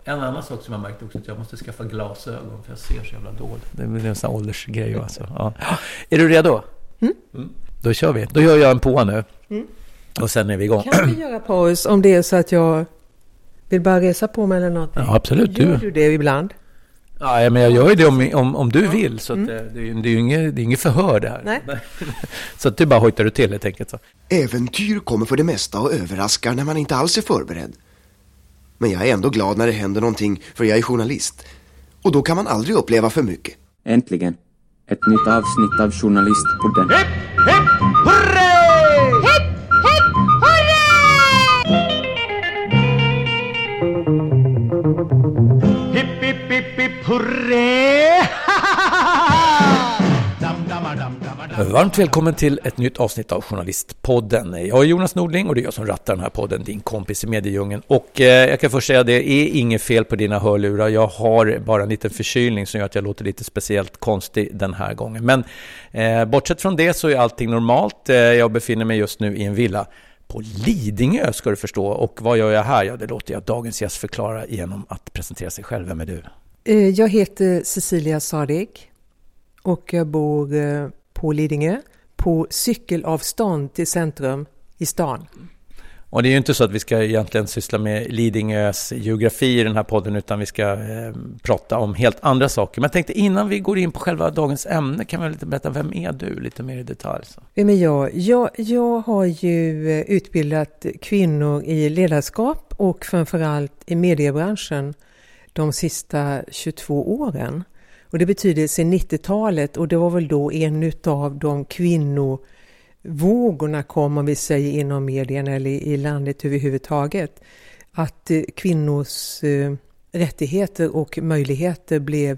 En annan sak som jag märkte också, att jag måste skaffa glasögon för jag ser så jävla dåligt. Det är en sån här åldersgrej alltså. Ja. Är du redo? Då kör vi. Då gör jag en på nu. Och sen är vi igång. Kan vi göra paus om det är så att jag vill bara resa på mig eller någonting? Ja, absolut. Gör du det ibland? Ja, men jag gör ju det om du vill. Så att det är ju inget förhör det här. Nej. Så att du bara hojtar du till helt enkelt. Så. Äventyr kommer för det mesta och överraskar när man inte alls är förberedd. Men jag är ändå glad när det händer någonting, för jag är journalist. Och då kan man aldrig uppleva för mycket. Äntligen, ett nytt avsnitt av Journalistpodden. Hipp, hipp, hurra! Hipp, hipp, hurra! Hipp, hipp, hipp, hipp, hurra! Varmt välkommen till ett nytt avsnitt av Journalistpodden. Jag är Jonas Nordling och det är jag som rattar den här podden, din kompis i mediedjungeln. Och jag kan först säga att det är inget fel på dina hörlurar. Jag har bara en liten förkylning som gör att jag låter lite speciellt konstig den här gången. Men bortsett från det så är allting normalt. Jag befinner mig just nu i en villa på Lidingö, ska du förstå. Och vad gör jag här? Ja, det låter jag dagens gäst förklara genom att presentera sig själv. Vem är du? Jag heter Cecilia Sadig och jag bor på Lidingö, på cykelavstånd till centrum i stan. Och det är ju inte så att vi ska egentligen syssla med Lidingös geografi i den här podden, utan vi ska prata om helt andra saker. Men jag tänkte innan vi går in på själva dagens ämne kan vi lite berätta, vem är du lite mer i detalj? Så. Vem är jag? Jag har ju utbildat kvinnor i ledarskap och framförallt i mediebranschen de sista 22 åren. Och det betyder sedan 90-talet, och det var väl då en av de kvinnovågorna kom, om vi säger inom medierna eller i landet överhuvudtaget, att kvinnors rättigheter och möjligheter blev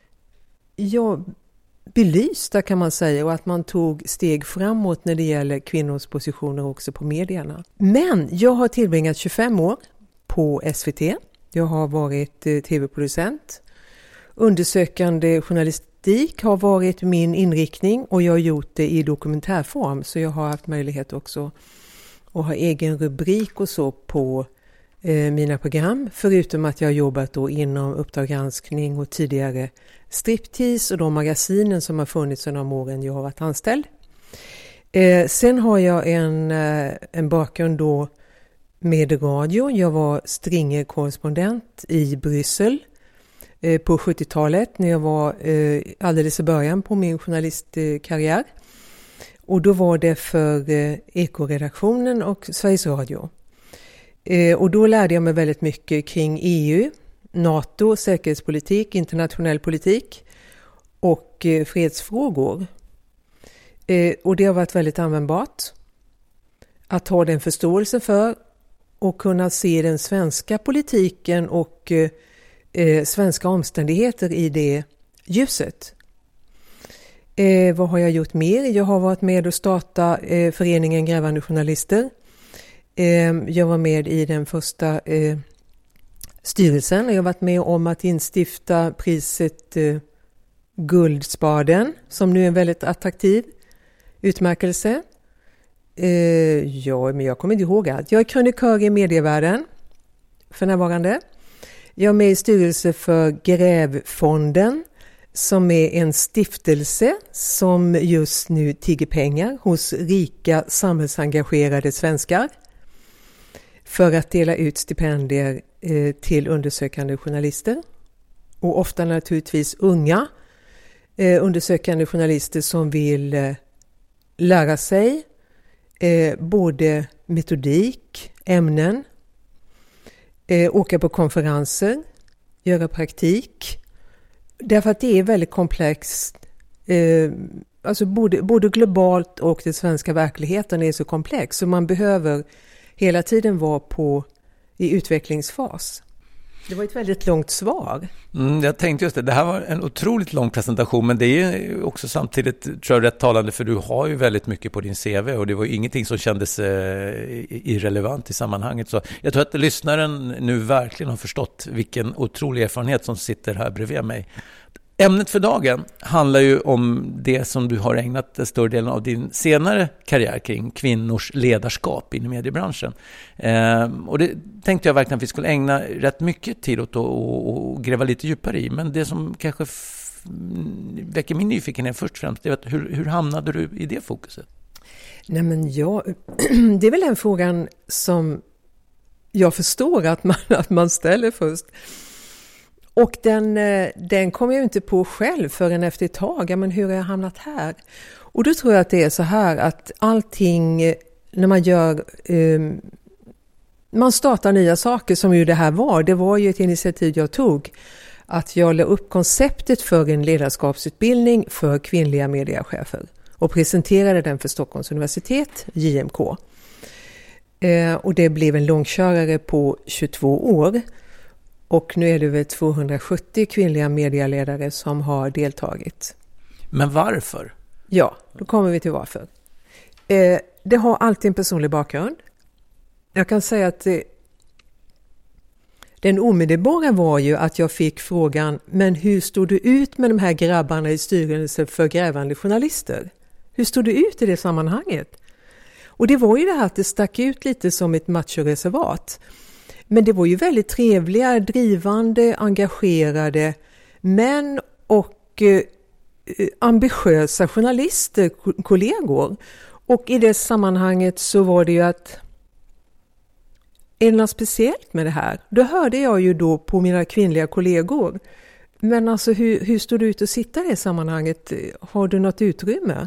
belysta, kan man säga, och att man tog steg framåt när det gäller kvinnors positioner också på medierna. Men jag har tillbringat 25 år på SVT. Jag har varit tv-producent. Undersökande journalistik har varit min inriktning och jag har gjort det i dokumentärform, så jag har haft möjlighet också att ha egen rubrik och så på mina program, förutom att jag har jobbat då inom Uppdrag granskning och tidigare Striptease och de magasinen som har funnits under de åren jag har varit anställd. Sen har jag en bakgrund då med radio. Jag var Stringer-korrespondent i Bryssel på 70-talet när jag var alldeles i början på min journalistkarriär. Och då var det för Eko-redaktionen och Sveriges Radio. Och då lärde jag mig väldigt mycket kring EU, NATO, säkerhetspolitik, internationell politik och fredsfrågor. Och det har varit väldigt användbart att ha den förståelse för och kunna se den svenska politiken och svenska omständigheter i det ljuset. Vad har jag gjort mer? Jag har varit med och starta föreningen Grävande journalister. Jag var med i den första styrelsen och jag har varit med om att instifta priset Guldspaden, som nu är en väldigt attraktiv utmärkelse. Men jag kommer inte ihåg allt. Jag är krönikör i medievärlden för närvarande. Jag är med i styrelse för Grävfonden, som är en stiftelse som just nu tigger pengar hos rika samhällsengagerade svenskar för att dela ut stipendier till undersökande journalister. Och ofta naturligtvis unga undersökande journalister som vill lära sig både metodik, ämnen, åka på konferenser, göra praktik. Därför att det är väldigt komplext. Alltså både globalt och den svenska verkligheten är så komplex. Så man behöver hela tiden vara i utvecklingsfas. Det var ett väldigt långt svar. Jag tänkte just det här var en otroligt lång presentation, men det är också samtidigt, tror jag, rätt talande, för du har ju väldigt mycket på din CV och det var ingenting som kändes irrelevant i sammanhanget. Så jag tror att lyssnaren nu verkligen har förstått vilken otrolig erfarenhet som sitter här bredvid mig. Ämnet för dagen handlar ju om det som du har ägnat en större delen av din senare karriär kring, kvinnors ledarskap inom mediebranschen. Och det tänkte jag verkligen att vi skulle ägna rätt mycket tid åt och gräva lite djupare i. Men det som kanske väcker min nyfikenhet först och främst, är hur hamnade du i det fokuset? Nej, men det är väl den frågan som jag förstår att man ställer först. Och den kom jag inte på själv förrän efter ett tag. Ja, men hur har jag hamnat här? Och då tror jag att det är så här att allting, när man startar nya saker som ju det här var. Det var ju ett initiativ jag tog. Att jag la upp konceptet för en ledarskapsutbildning för kvinnliga mediechefer. Och presenterade den för Stockholms universitet, JMK. Och det blev en långkörare på 22 år. Och nu är det väl 270 kvinnliga medieledare som har deltagit. Men varför? Ja, då kommer vi till varför. Det har alltid en personlig bakgrund. Jag kan säga att den omedelbara var ju att jag fick frågan, men hur stod du ut med de här grabbarna i styrelsen för grävande journalister? Hur stod du ut i det sammanhanget? Och det var ju det här att det stack ut lite som ett machoreservat. Men det var ju väldigt trevliga, drivande, engagerade män och ambitiösa journalister, kollegor. Och i det sammanhanget så var det ju att är det något speciellt med det här? Då hörde jag ju då på mina kvinnliga kollegor. Men alltså hur står du ut att sitta i det sammanhanget? Har du något utrymme?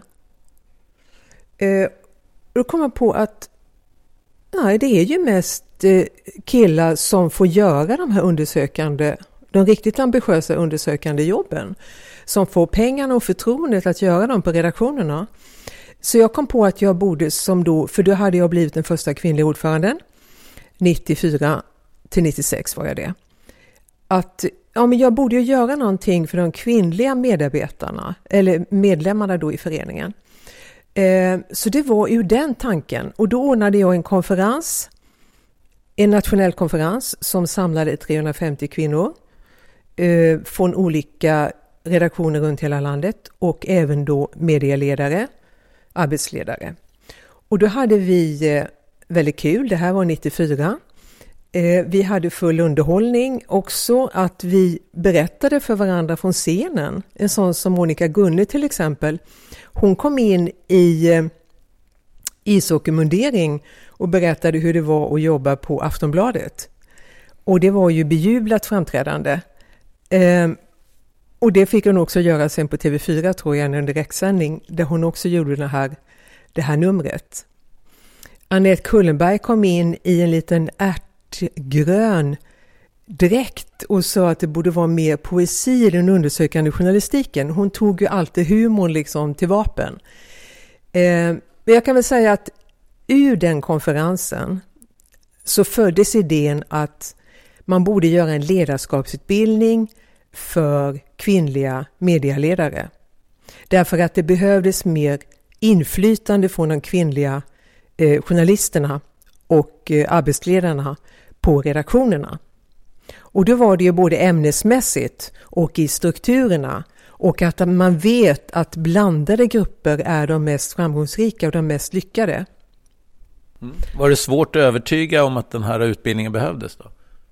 Då kom jag på att nej, det är ju mest killar som får göra de riktigt ambitiösa undersökande jobben. Som får pengarna och förtroendet att göra dem på redaktionerna. Så jag kom på att jag borde för då hade jag blivit den första kvinnliga ordföranden. 94 till 96 var jag det. Att men jag borde ju göra någonting för de kvinnliga medarbetarna eller medlemmarna då i föreningen. Så det var ur den tanken. Och då ordnade jag en nationell konferens som samlade 350 kvinnor från olika redaktioner runt hela landet och även då medieledare, arbetsledare. Och då hade vi väldigt kul, det här var 94. Vi hade full underhållning också, att vi berättade för varandra från scenen. En sån som Monica Gunne till exempel. Hon kom in i ishockeymundering och berättade hur det var att jobba på Aftonbladet. Och det var ju bejublat framträdande. Och det fick hon också göra sen på TV4 tror jag under direktsändning, där hon också gjorde det här numret. Annette Kullenberg kom in i en liten ärtgrön dräkt och sa att det borde vara mer poesi i den undersökande journalistiken. Hon tog ju alltid humorn liksom till vapen. Men jag kan väl säga att ur den konferensen så föddes idén att man borde göra en ledarskapsutbildning för kvinnliga medieledare. Därför att det behövdes mer inflytande från de kvinnliga journalisterna och arbetsledarna på redaktionerna. Och då var det ju både ämnesmässigt och i strukturerna, och att man vet att blandade grupper är de mest framgångsrika och de mest lyckade. Var det svårt att övertyga om att den här utbildningen behövdes då?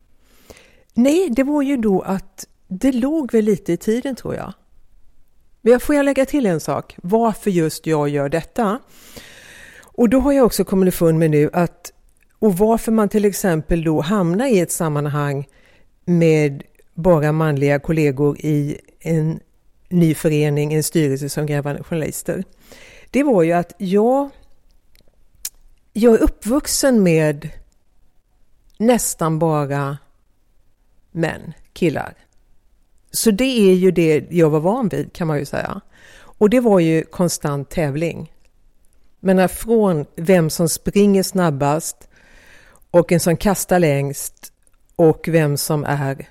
Nej, det var ju då att det låg väl lite i tiden tror jag. Men får jag lägga till en sak? Varför just jag gör detta? Och då har jag också kommit ifrån med nu att, och varför man till exempel då hamnar i ett sammanhang med bara manliga kollegor i en ny förening, en styrelse som grävande journalister. Det var ju att jag är uppvuxen med nästan bara män, killar. Så det är ju det jag var van vid kan man ju säga. Och det var ju konstant tävling. Men från vem som springer snabbast och en som kastar längst och vem som är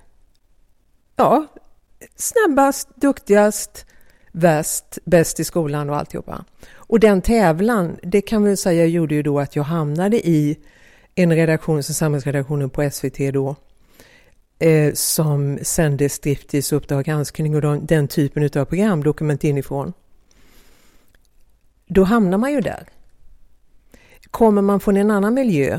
snabbast, duktigast, bäst i skolan och alltihopa. Och den tävlan, det kan man säga gjorde ju då att jag hamnade i en redaktion som samhällsredaktionen på SVT då. som sände Striptease, Uppdrag granskning och den typen av program, Dokument inifrån. Då hamnar man ju där. Kommer man från en annan miljö,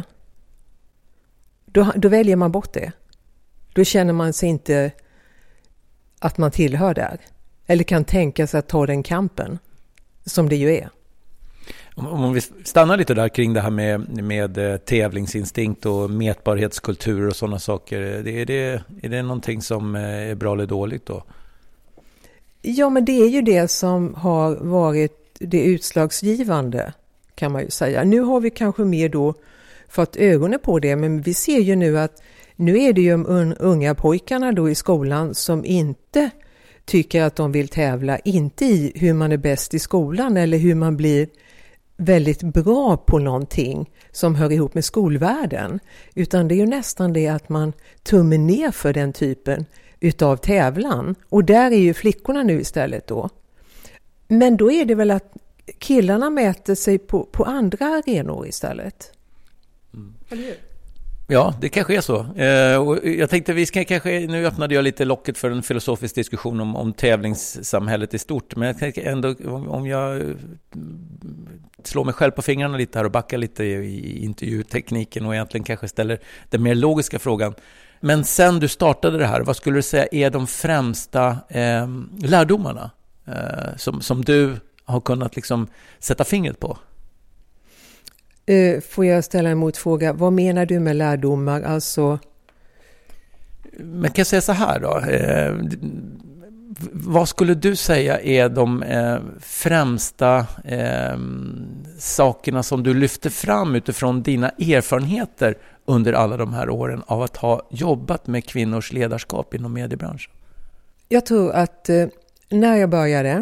då väljer man bort det. Då känner man sig inte att man tillhör där. Eller kan tänka sig att ta den kampen, som det ju är. Om vi stannar lite där kring det här med tävlingsinstinkt och mätbarhetskultur och sådana saker. Är det någonting som är bra eller dåligt då? Ja, men det är ju det som har varit det utslagsgivande, kan man ju säga. Nu har vi kanske mer då fått ögonen på det, men vi ser ju nu att nu är det ju unga pojkarna då i skolan som inte tycker att de vill tävla, inte i hur man är bäst i skolan eller hur man blir väldigt bra på någonting som hör ihop med skolvärlden, utan det är ju nästan det att man tummer ner för den typen utav tävlan, och där är ju flickorna nu istället då. Men då är det väl att killarna mäter sig på andra arenor istället. Eller hur? Ja, det kanske är så. Och jag tänkte vi ska kanske, nu öppnade jag lite locket för en filosofisk diskussion om tävlingssamhället i stort, men jag tänker ändå, om jag slår mig själv på fingrarna lite här och backar lite i intervjutekniken och egentligen kanske ställer den mer logiska frågan. Men sen du startade det här, vad skulle du säga är de främsta lärdomarna som du har kunnat liksom sätta fingret på? Får jag ställa en motfråga? Vad menar du med lärdomar? Alltså... Men kan jag säga så här då? Vad skulle du säga är de främsta sakerna som du lyfter fram utifrån dina erfarenheter under alla de här åren av att ha jobbat med kvinnors ledarskap inom mediebranschen? Jag tror att när jag började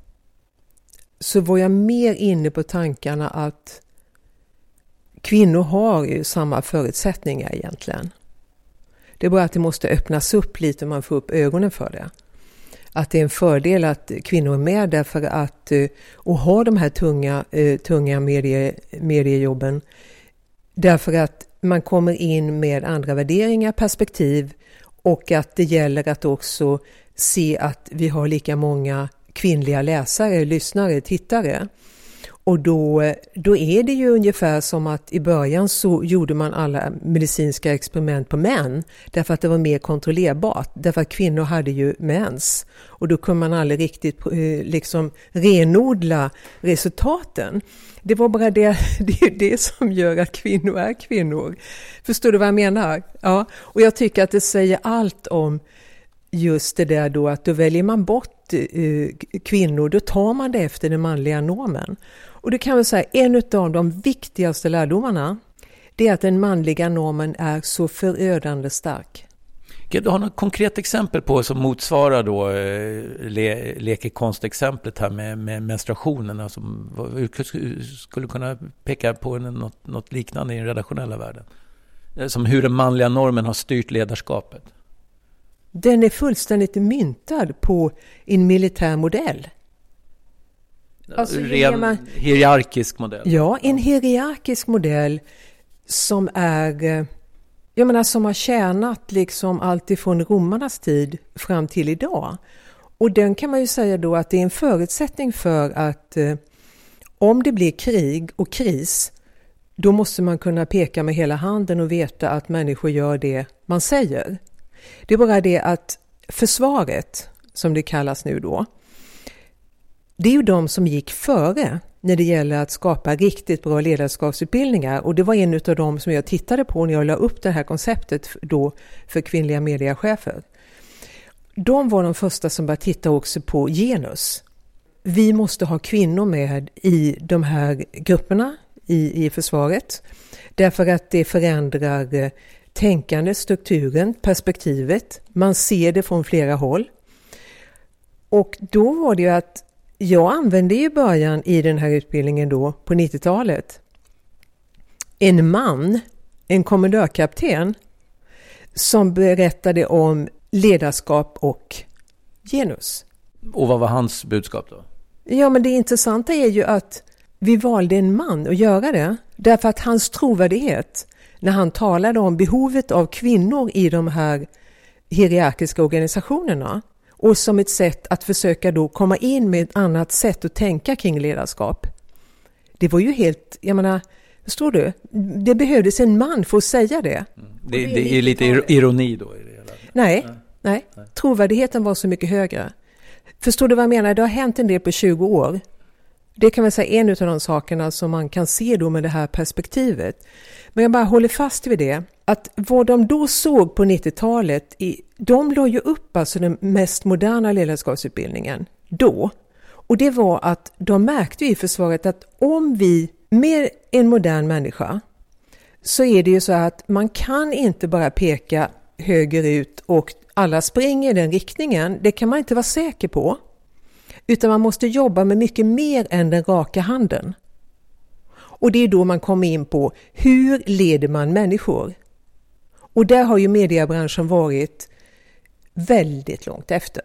så var jag mer inne på tankarna att kvinnor har ju samma förutsättningar egentligen. Det är bara att det måste öppnas upp lite om man får upp ögonen för det. Att det är en fördel att kvinnor är med därför att och har de här tunga mediejobben. Därför att man kommer in med andra värderingar, perspektiv, och att det gäller att också se att vi har lika många kvinnliga läsare, lyssnare, tittare. Och då är det ju ungefär som att i början så gjorde man alla medicinska experiment på män därför att det var mer kontrollerbart, därför att kvinnor hade ju mens, och då kunde man aldrig riktigt liksom renodla resultaten. Det var bara det är det som gör att kvinnor är kvinnor. Förstår du vad jag menar? Ja, och jag tycker att det säger allt om just det där då, att då väljer man bort kvinnor, då tar man det efter den manliga normen. Och det kan väl säga, en av de viktigaste lärdomarna, det är att den manliga normen är så förödande stark. Du har något konkret exempel på som motsvarar då lekekonstexemplet här med menstruationen? Alltså, skulle kunna peka på något liknande i den redaktionella världen? Som hur den manliga normen har styrt ledarskapet. Den är fullständigt myntad på en militär modell. Alltså, hierarkisk modell. Ja, en hierarkisk modell som är, jag menar, som har tjänat liksom allt ifrån romarnas tid fram till idag. Och den kan man ju säga då att det är en förutsättning för att om det blir krig och kris, då måste man kunna peka med hela handen och veta att människor gör det man säger. Det är bara det att försvaret, som det kallas nu då, det är ju de som gick före när det gäller att skapa riktigt bra ledarskapsutbildningar. Och det var en av dem som jag tittade på när jag la upp det här konceptet då för kvinnliga mediechefer. De var de första som började titta också på genus. Vi måste ha kvinnor med i de här grupperna i försvaret. Därför att det förändrar tänkandet, strukturen, perspektivet. Man ser det från flera håll. Och då var det ju att jag använde i början i den här utbildningen då på 90-talet en man, en kommendörkapten, som berättade om ledarskap och genus. Och vad var hans budskap då? Ja, men det intressanta är ju att vi valde en man att göra det. Därför att hans trovärdighet, när han talade om behovet av kvinnor i de här hierarkiska organisationerna och som ett sätt att försöka då komma in med ett annat sätt att tänka kring ledarskap. Det var ju helt, jag menar, förstår du? Det behövdes en man för att säga det. Det är lite ironi då i det hela. Nej. Trovärdigheten var så mycket högre. Förstår du vad jag menar? Det har hänt en del på 20 år. Det kan väl säga en av de sakerna som man kan se då med det här perspektivet. Men jag bara håller fast vid det. Att vad de då såg på 90-talet, de la ju upp alltså den mest moderna ledarskapsutbildningen då. Och det var att de märkte i försvaret att om vi med en modern människa så är det ju så att man kan inte bara peka högerut och alla springer i den riktningen. Det kan man inte vara säker på. Utan man måste jobba med mycket mer än den raka handen. Och det är då man kommer in på hur leder man människor. Och där har ju mediebranschen varit väldigt långt efter.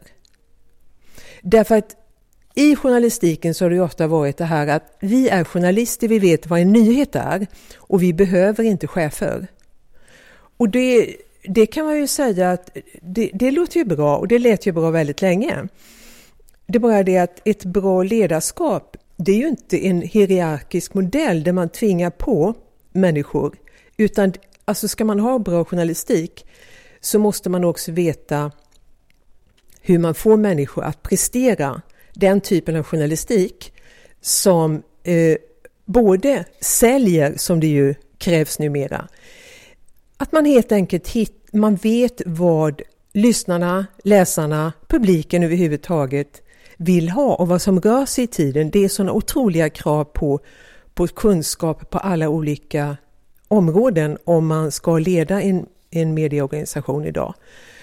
Därför att i journalistiken så har det ju ofta varit det här att vi är journalister, vi vet vad en nyhet är och vi behöver inte chefer. Och det kan man ju säga att det låter ju bra och det lät ju bra väldigt länge. Det är bara det att ett bra ledarskap, det är ju inte en hierarkisk modell där man tvingar på människor. Utan alltså ska man ha bra journalistik så måste man också veta hur man får människor att prestera den typen av journalistik som både säljer, som det ju krävs numera. Att man helt enkelt man vet vad lyssnarna, läsarna, publiken överhuvudtaget vill ha och vad som rör sig i tiden. Det är sådana otroliga krav på kunskap på alla olika områden om man ska leda en medieorganisation idag.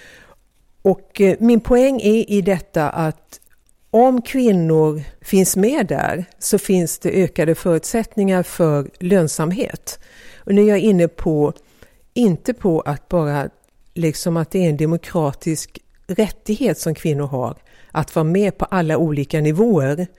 Och min poäng är i detta att om kvinnor finns med där så finns det ökade förutsättningar för lönsamhet. Och nu är jag inne på, inte på att bara liksom att det är en demokratisk rättighet som kvinnor har att vara med på alla olika nivåer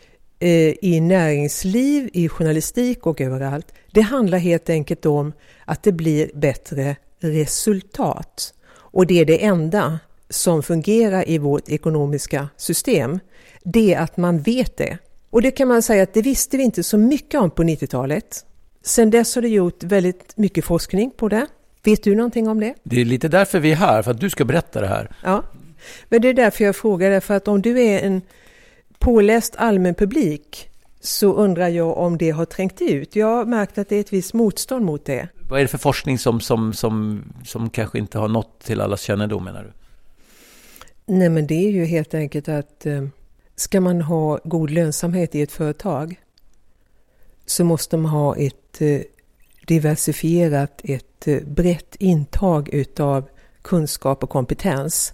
i näringsliv, i journalistik och överallt. Det handlar helt enkelt om att det blir bättre resultat. Och det är det enda som fungerar i vårt ekonomiska system. Det är att man vet det. Och det kan man säga att det visste vi inte så mycket om på 90-talet. Sen dess har det gjort väldigt mycket forskning på det. Vet du någonting om det? Det är lite därför vi är här, för att du ska berätta det här. Ja, men det är därför jag frågar. För att om du är en påläst allmän publik så undrar jag om det har trängt ut. Jag har märkt att det är ett visst motstånd mot det. Vad är det för forskning som kanske inte har nått till allas kännedom, menar du? Nej, men det är ju helt enkelt att ska man ha god lönsamhet i ett företag så måste man ha ett diversifierat, ett brett intag utav kunskap och kompetens.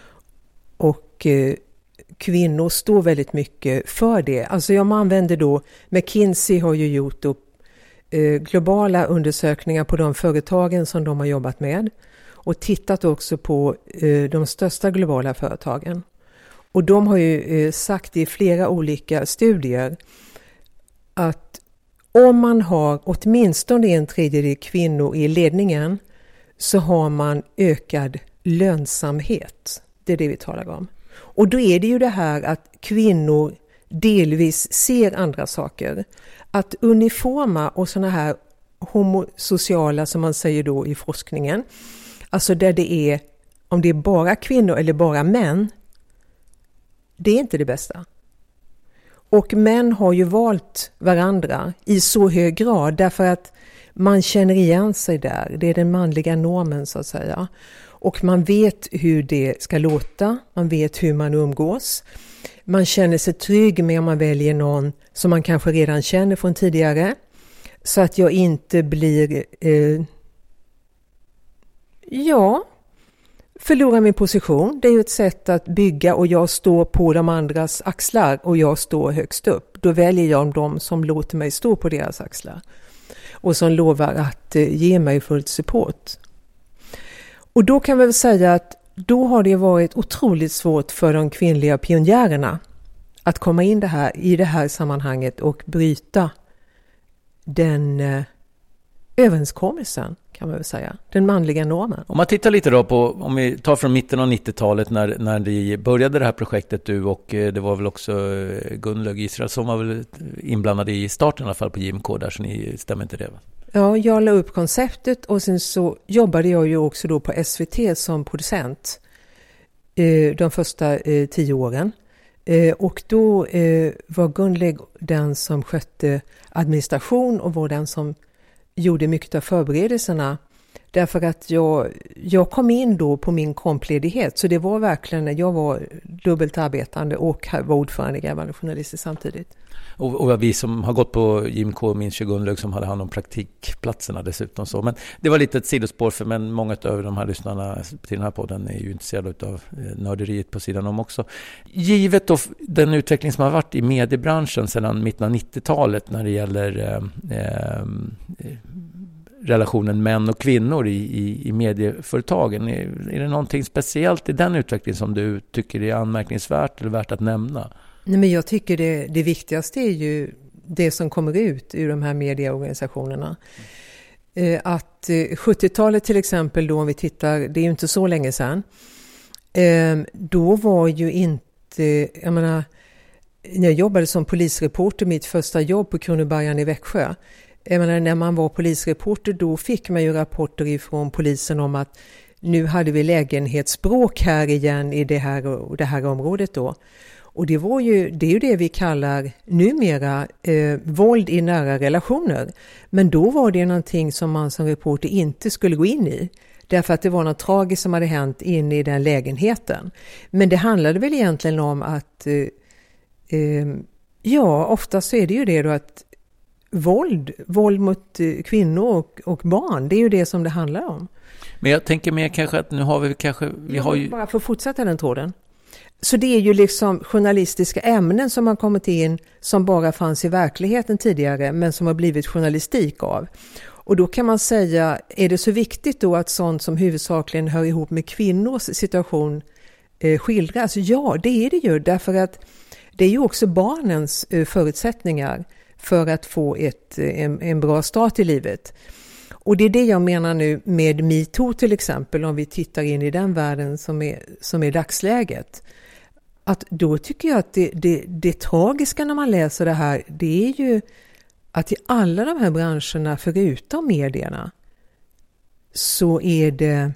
Och kvinnor står väldigt mycket för det. Alltså jag använder då, McKinsey har ju gjort då, globala undersökningar på de företagen som de har jobbat med. Och tittat också på de största globala företagen. Och de har ju sagt i flera olika studier att om man har åtminstone 1/3 kvinnor i ledningen så har man ökad lönsamhet. Det är det vi talar om. Och då är det ju det här att kvinnor delvis ser andra saker. Att uniforma och såna här homosociala, som man säger då i forskningen, alltså där det är, om det är bara kvinnor eller bara män, det är inte det bästa. Och män har ju valt varandra i så hög grad därför att man känner igen sig där. Det är den manliga normen så att säga. Och man vet hur det ska låta, man vet hur man umgås. Man känner sig trygg med om man väljer någon som man kanske redan känner från tidigare. Så att jag inte blir... förlora min position. Det är ju ett sätt att bygga och jag står på de andras axlar och jag står högst upp. Då väljer jag de som låter mig stå på deras axlar. Och som lovar att ge mig fullt support. Och då kan vi väl säga att då har det varit otroligt svårt för de kvinnliga pionjärerna att komma in i det här sammanhanget och bryta den överenskommelsen kan man väl säga. Den manliga normen. Om man tittar lite då på, om vi tar från mitten av 90-talet när ni började det här projektet, du och det var väl också Gunnlaug Israel som var väl inblandade i starten i alla fall på JMK där, så ni stämmer inte det va? Ja, jag la upp konceptet och sen så jobbade jag ju också då på SVT som producent de första 10 åren. Och då var Gunnlaug den som skötte administration och var den som gjorde mycket av förberedelserna. Därför att jag kom in då på min kompledighet. Så det var verkligen när jag var dubbelt arbetande och var ordförande i Grävande journalister samtidigt. Och vi som har gått på JMK minns ju Gunnlaug som hade hand om praktikplatserna dessutom. Så. Men det var lite ett sidospår för men många av de här lyssnarna till den här podden är ju intresserade av nörderiet på sidan om också. Givet då den utveckling som har varit i mediebranschen sedan mitten av 90-talet när det gäller relationen män och kvinnor i medieföretagen. Är det någonting speciellt i den utvecklingen som du tycker är anmärkningsvärt eller värt att nämna? Nej, men jag tycker det viktigaste är ju det som kommer ut ur de här medieorganisationerna. Att 70-talet till exempel, då om vi tittar, det är ju inte så länge sedan, då var ju inte, jag menar, när jag jobbade som polisreporter, mitt första jobb på Kronobergaren i Växjö, jag menar, när man var polisreporter då fick man ju rapporter ifrån polisen om att nu hade vi lägenhetsbråk här igen i det här området då. Och det är ju det vi kallar numera våld i nära relationer. Men då var det någonting som man som reporter inte skulle gå in i. Därför att det var något tragiskt som hade hänt inne i den lägenheten. Men det handlade väl egentligen om att, oftast så är det ju det då att våld mot kvinnor och barn, det är ju det som det handlar om. Men jag tänker mer kanske att nu har vi har ju... Bara för att fortsätta den tråden. Så det är ju liksom journalistiska ämnen som har kommit in som bara fanns i verkligheten tidigare men som har blivit journalistik av. Och då kan man säga, är det så viktigt då att sånt som huvudsakligen hör ihop med kvinnors situation skildras? Ja, det är det ju, därför att det är ju också barnens förutsättningar för att få en bra start i livet. Och det är det jag menar nu med MeToo till exempel, om vi tittar in i den världen som är dagsläget. Att då tycker jag att det tragiska när man läser det här, det är ju att i alla de här branscherna förutom medierna så är det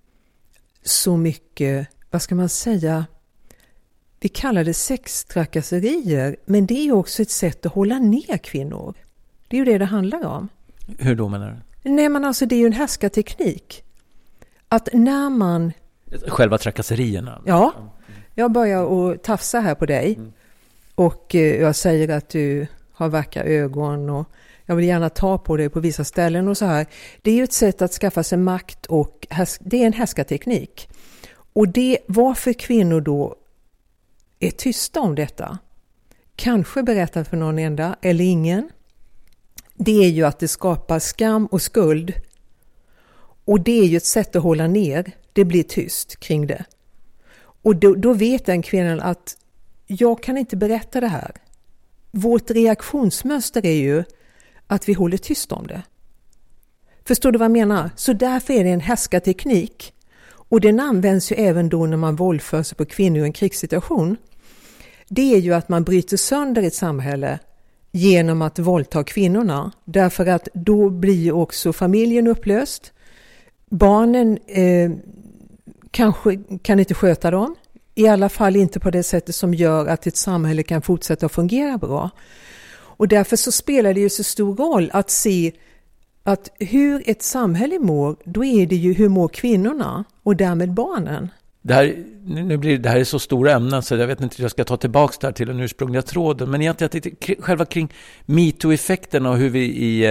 så mycket, vad ska man säga, vi kallar det sextrakasserier, men det är ju också ett sätt att hålla ner kvinnor. Det är ju det handlar om. Hur då menar du? Nej, men alltså det är ju en härskarteknik. Att när man... Själva trakasserierna? Ja, jag börjar att tafsa här på dig. Och jag säger att du har vackra ögon och jag vill gärna ta på dig på vissa ställen och så här. Det är ju ett sätt att skaffa sig makt och det är en härskarteknik. Och varför kvinnor då är tysta om detta, kanske berättar för någon enda eller ingen, det är ju att det skapar skam och skuld. Och det är ju ett sätt att hålla ner. Det blir tyst kring det. Och då vet den kvinnan att jag kan inte berätta det här. Vårt reaktionsmönster är ju att vi håller tyst om det. Förstår du vad jag menar? Så därför är det en härskarteknik. Och den används ju även då när man våldför sig på kvinnor i en krigssituation. Det är ju att man bryter sönder ett samhälle genom att våldta kvinnorna. Därför att då blir ju också familjen upplöst. Barnen kanske kan inte sköta dem. I alla fall inte på det sättet som gör att ett samhälle kan fortsätta att fungera bra. Och därför så spelar det ju så stor roll att se att hur ett samhälle mår, då är det ju hur mår kvinnorna och därmed barnen. Det här är så stora ämnen så jag vet inte hur jag ska ta tillbaka där till den ursprungliga tråden. Men egentligen själva kring MeToo-effekterna och hur vi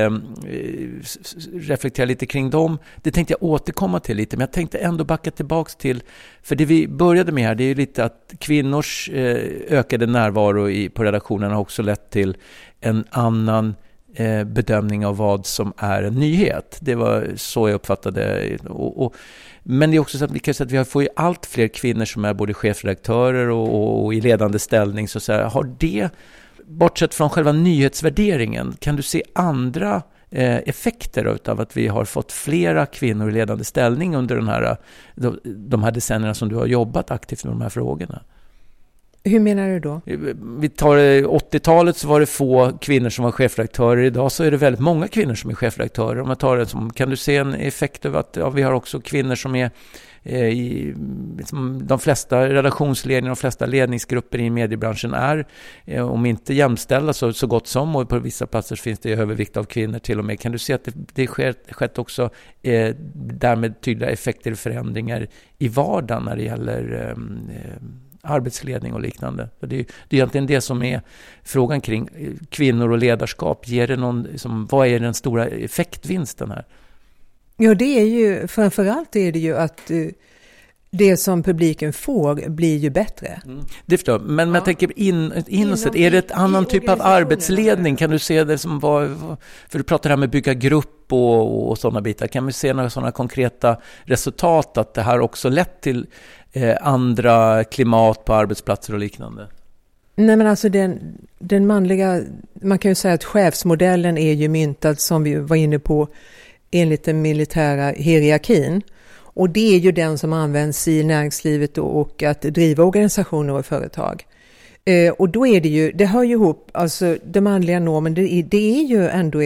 reflekterar lite kring dem. Det tänkte jag återkomma till lite. Men jag tänkte ändå backa tillbaka till, för det vi började med här, det är ju lite att kvinnors ökade närvaro på redaktionerna har också lett till en annan bedömning av vad som är en nyhet. Det var så jag uppfattade. Men det är också så att vi kan säga att vi får ju allt fler kvinnor som är både chefredaktörer och i ledande ställning. Så har det, bortsett från själva nyhetsvärderingen, kan du se andra effekter utav att vi har fått flera kvinnor i ledande ställning under de här decennierna som du har jobbat aktivt med de här frågorna? Hur menar du då? Vi tar 80-talet så var det få kvinnor som var chefredaktörer. Idag så är det väldigt många kvinnor som är chefredaktörer. Om man tar det som, kan du se en effekt av att vi har också kvinnor som är i de flesta redaktionsledningar, de flesta ledningsgrupper i mediebranschen är, om inte jämställda så gott som, och på vissa platser finns det övervikt av kvinnor till och med. Kan du se att det skett också därmed tydliga effekter och förändringar i vardagen när det gäller arbetsledning och liknande? Det är egentligen det som är frågan kring kvinnor och ledarskap. Ger det vad är den stora effektvinsten här? Ja, det är ju, framförallt är det ju att det som publiken får blir ju bättre. Det förstår jag. Men jag tänker inåt, är det ett annan typ av arbetsledning? Kan du se det som för du pratar här med bygga grupp och sådana bitar. Kan vi se några sådana konkreta resultat att det här också lett till andra klimat på arbetsplatser och liknande? Nej, men alltså den manliga, man kan ju säga att chefsmodellen är ju myntad, som vi var inne på, enligt den militära hierarkin. Och det är ju den som används i näringslivet och att driva organisationer och företag. Och då är det ju, det hör ju ihop, alltså den manliga normen, det är ju ändå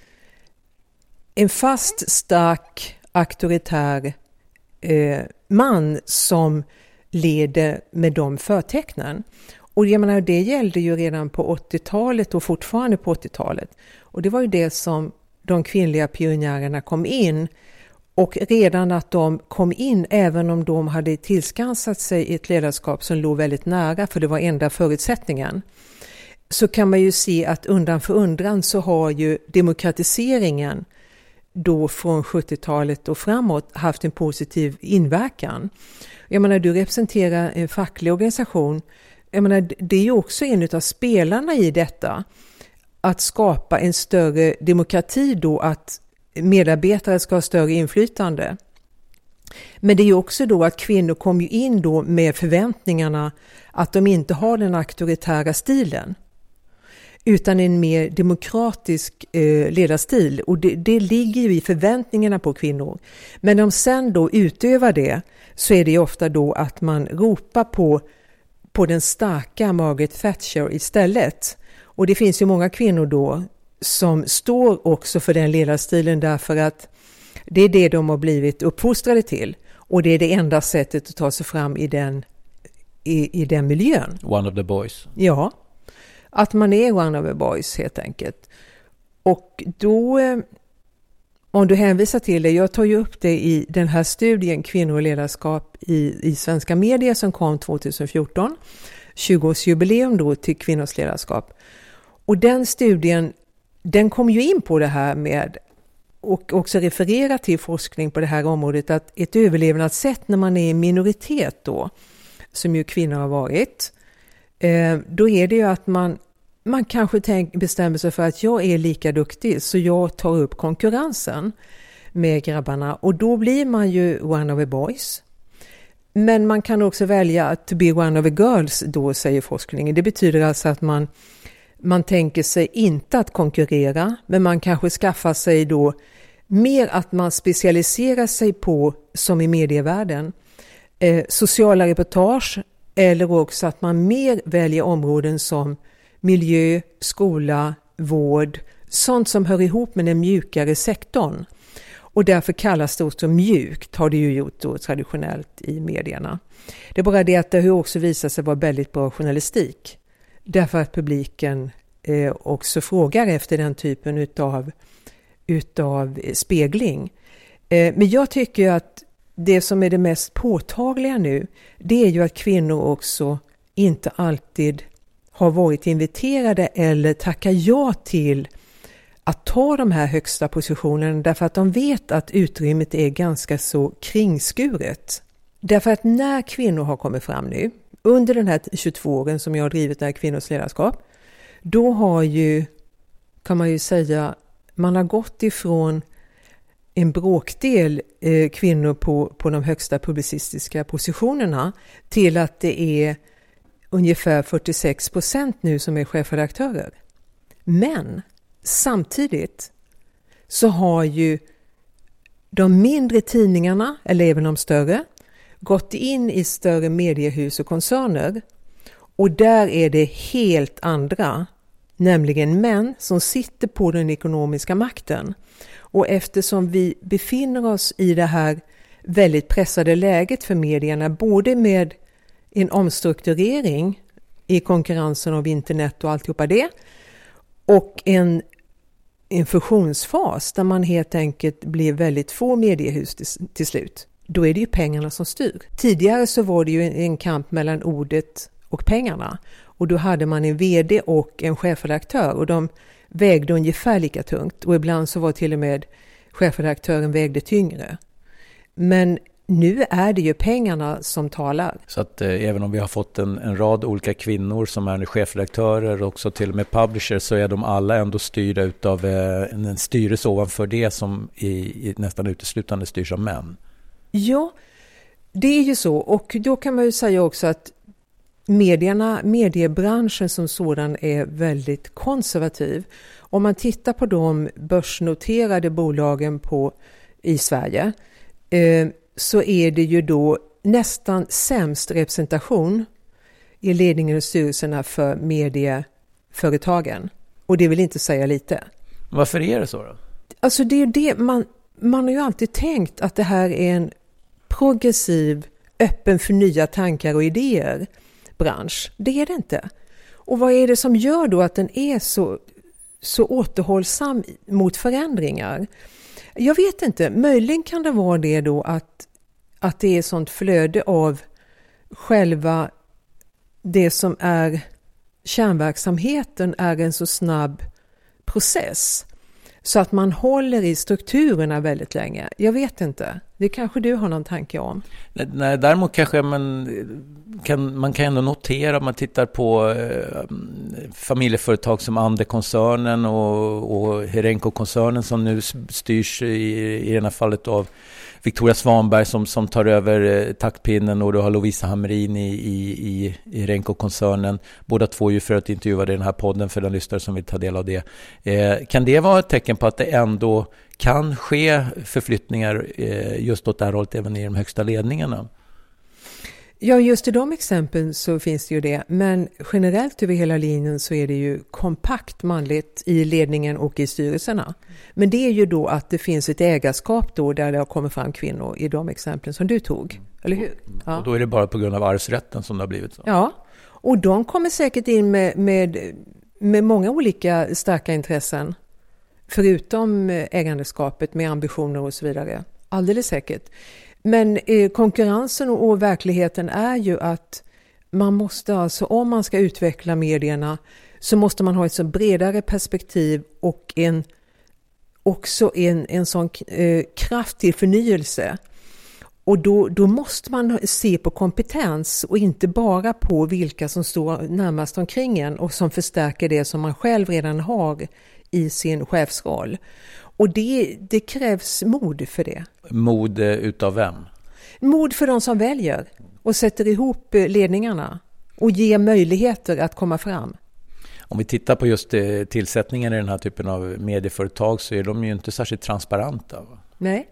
en fast, stark, auktoritär man som leder med de förtecknen. Och jag menar, det gällde ju redan på 80-talet och fortfarande på 80-talet. Och det var ju det som de kvinnliga pionjärerna kom in, och redan att de kom in, även om de hade tillskansat sig ett ledarskap som låg väldigt nära, för det var enda förutsättningen, så kan man ju se att undan för undan så har ju demokratiseringen då från 70-talet och framåt haft en positiv inverkan. Jag menar, du representerar en facklig organisation. Jag menar, det är ju också en av spelarna i detta, att skapa en större demokrati då, att medarbetare ska ha större inflytande. Men det är ju också då att kvinnor kommer ju in då med förväntningarna att de inte har den auktoritära stilen, utan en mer demokratisk ledarstil. Och det ligger ju i förväntningarna på kvinnor. Men om sen då utövar det, så är det ju ofta då att man ropar på den starka Margaret Thatcher istället. Och det finns ju många kvinnor då som står också för den ledarstilen, därför att det är det de har blivit uppfostrade till. Och det är det enda sättet att ta sig fram i den miljön. One of the boys. Ja, att man är one of the boys helt enkelt. Och då, om du hänvisar till det, jag tar ju upp det i den här studien Kvinnor och ledarskap i svenska medier som kom 2014. 20-årsjubileum då till kvinnors ledarskap. Och den studien, den kom ju in på det här med, och också referera till forskning på det här området, att ett överlevnadssätt när man är i minoritet då, som ju kvinnor har varit, då är det ju att man kanske bestämmer sig för att jag är lika duktig så jag tar upp konkurrensen med grabbarna, och då blir man ju one of the boys. Men man kan också välja att to be one of the girls då, säger forskningen. Det betyder alltså att man tänker sig inte att konkurrera, men man kanske skaffar sig då mer att man specialiserar sig på, som i medievärlden, sociala reportage, eller också att man mer väljer områden som miljö, skola, vård, sånt som hör ihop med den mjukare sektorn. Och därför kallas det också mjukt, har det ju gjort då traditionellt i medierna. Det är bara det att det har också visat sig vara väldigt bra journalistik. Därför att publiken också frågar efter den typen utav spegling. Men jag tycker att det som är det mest påtagliga nu, det är ju att kvinnor också inte alltid har varit inviterade eller tackar ja till att ta de här högsta positionerna, därför att de vet att utrymmet är ganska så kringskuret. Därför att när kvinnor har kommit fram nu, under den här 22 åren som jag har drivit det här kvinnors ledarskap, då har ju, kan man ju säga, man har gått ifrån en bråkdel kvinnor på de högsta publicistiska positionerna till att det är ungefär 46% nu som är chefredaktörer. Men samtidigt så har ju de mindre tidningarna, eller även de större, gått in i större mediehus och koncerner. Och där är det helt andra, nämligen män som sitter på den ekonomiska makten. Och eftersom vi befinner oss i det här väldigt pressade läget för medierna, både med en omstrukturering i konkurrensen av internet och alltihopa det, och en fusionsfas där man helt enkelt blir väldigt få mediehus till slut. Då är det ju pengarna som styr. Tidigare så var det ju en kamp mellan ordet och pengarna. Och då hade man en vd och en chefredaktör och de vägde ungefär lika tungt. Och ibland så var till och med chefredaktören vägde tyngre. Men nu är det ju pengarna som talar. Så att även om vi har fått en rad olika kvinnor som är chefredaktörer och också till och med publishers, så är de alla ändå styrda utav en styrelse ovanför det som i nästan uteslutande styrs av män. Ja, det är ju så. Och då kan man ju säga också att mediebranschen som sådan är väldigt konservativ. Om man tittar på de börsnoterade bolagen i Sverige så är det ju då nästan sämst representation i ledningen och styrelserna för medieföretagen. Och det vill inte säga lite. Varför är det så då? Alltså det är det man har ju alltid tänkt att det här är en progressiv, öppen för nya tankar och idéer bransch. Det är det inte. Och vad är det som gör då att den är så återhållsam mot förändringar? Jag vet inte. Möjligen kan det vara det då att det är sånt flöde av själva det som är kärnverksamheten är en så snabb process. Så att man håller i strukturerna väldigt länge. Jag vet inte. Det kanske du har någon tanke om. Nej, däremot kanske man kan ändå notera om man tittar på familjeföretag som Ande-koncernen och Herenco-koncernen som nu styrs i det här fallet av Victoria Svanberg som tar över taktpinnen, och du har Lovisa Hamrin i Herenco-koncernen. Båda två ju för att intervjua i den här podden för den lyssnare som vill ta del av det. Kan det vara ett tecken på att det ändå kan ske förflyttningar just åt det här hållet även i de högsta ledningarna? Ja, just i de exemplen så finns det ju det. Men generellt över hela linjen så är det ju kompakt manligt i ledningen och i styrelserna. Men det är ju då att det finns ett ägarskap då där det har kommit fram kvinnor i de exemplen som du tog. Eller hur? Ja. Och då är det bara på grund av arvsrätten som det har blivit så. Ja, och de kommer säkert in med många olika starka intressen. Förutom ägandeskapet med ambitioner och så vidare. Alldeles säkert. Men konkurrensen och verkligheten är ju att man måste alltså, om man ska utveckla medierna så måste man ha ett så bredare perspektiv och också en sån kraft till förnyelse. Och då måste man se på kompetens och inte bara på vilka som står närmast omkring en och som förstärker det som man själv redan har i sin chefsroll. Och det krävs mod för det. Mod utav vem? Mod för de som väljer och sätter ihop ledningarna och ger möjligheter att komma fram. Om vi tittar på just tillsättningen i den här typen av medieföretag så är de ju inte särskilt transparenta. Va? Nej,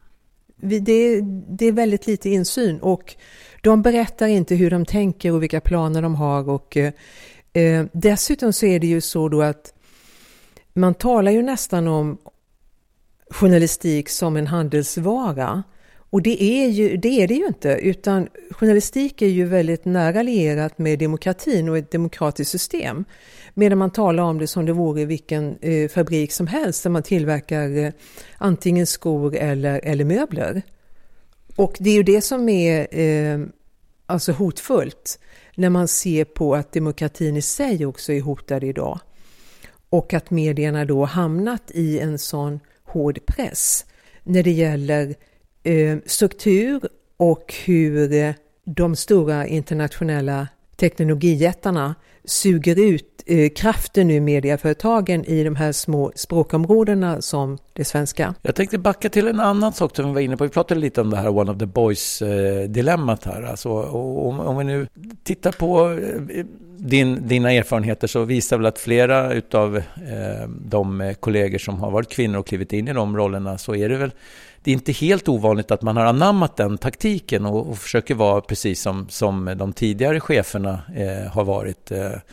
det är väldigt lite insyn och de berättar inte hur de tänker och vilka planer de har. Och dessutom så är det ju så då att man talar ju nästan om journalistik som en handelsvara. Och det är det ju inte, utan journalistik är ju väldigt nära lierat med demokratin och ett demokratiskt system. Medan man talar om det som det vore vilken fabrik som helst där man tillverkar antingen skor eller möbler. Och det är ju det som är alltså hotfullt när man ser på att demokratin i sig också är hotad idag. Och att medierna då hamnat i en sån hård press när det gäller struktur och hur de stora internationella teknologijättarna suger ut kraften ur medieföretagen i de här små språkområdena som det svenska. Jag tänkte backa till en annan sak som vi var inne på. Vi pratade lite om det här One of the Boys-dilemmat här. Alltså, om vi nu tittar på dina erfarenheter så visar väl att flera utav de kollegor som har varit kvinnor och klivit in i de rollerna, så är det väl, det är inte helt ovanligt att man har anammat den taktiken och försöker vara precis som de tidigare cheferna har varit.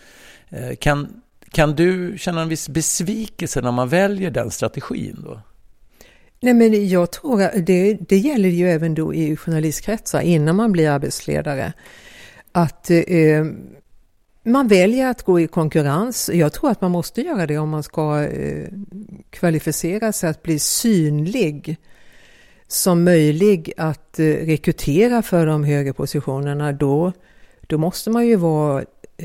Kan du känna en viss besvikelse när man väljer den strategin då? Nej, men jag tror att det gäller ju även då i journalistkretsar innan man blir arbetsledare. Att man väljer att gå i konkurrens. Jag tror att man måste göra det om man ska kvalificera sig att bli synlig som möjlig att rekrytera för de högre positionerna. Då måste man ju vara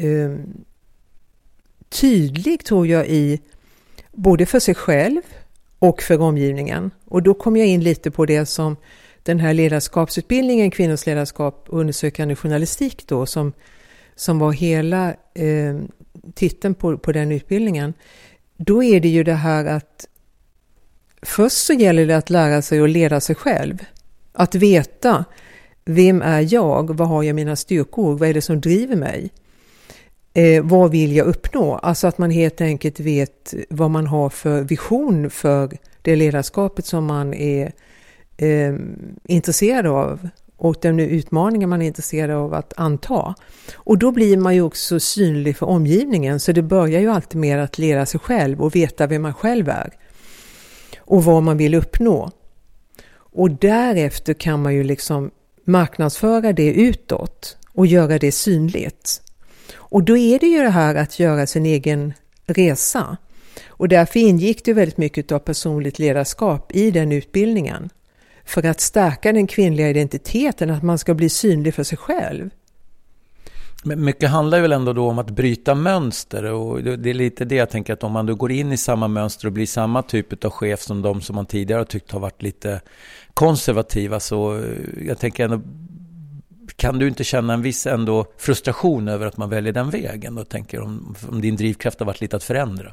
tydlig, tror jag, i både för sig själv och för omgivningen. Och då kommer jag in lite på det som den här ledarskapsutbildningen, kvinnors ledarskap och undersökande journalistik då, som var hela titeln på den utbildningen. Då är det ju det här att först så gäller det att lära sig att leda sig själv. Att veta, vem är jag? Vad har jag mina styrkor? Vad är det som driver mig? Vad vill jag uppnå? Alltså att man helt enkelt vet vad man har för vision för det ledarskapet som man är intresserad av och den utmaningen man är intresserad av att anta. Och då blir man ju också synlig för omgivningen, så det börjar ju alltid med att leda sig själv och veta vem man själv är och vad man vill uppnå. Och därefter kan man ju liksom marknadsföra det utåt och göra det synligt. Och då är det ju det här att göra sin egen resa. Och därför ingick det väldigt mycket av personligt ledarskap i den utbildningen. För att stärka den kvinnliga identiteten, att man ska bli synlig för sig själv. Men mycket handlar ju väl ändå då om att bryta mönster, och det är lite det jag tänker, att om man då går in i samma mönster och blir samma typ av chef som de som man tidigare har tyckt har varit lite konservativa, så jag tänker ändå, kan du inte känna en viss ändå frustration över att man väljer den vägen? Då tänker jag om din drivkraft har varit lite att förändra.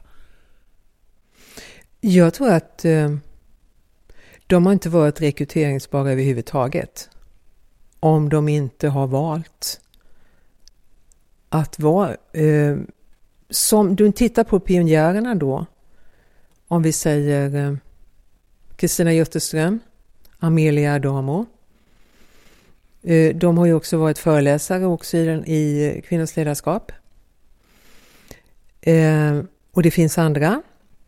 Jag tror att de har inte varit rekryteringsbara överhuvudtaget om de inte har valt att vara som du tittar på pionjärerna då, om vi säger Kristina Jutterström, Amelia Adamo. De har ju också varit föreläsare också i kvinnors ledarskap. Och det finns andra.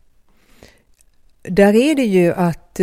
Där är det ju att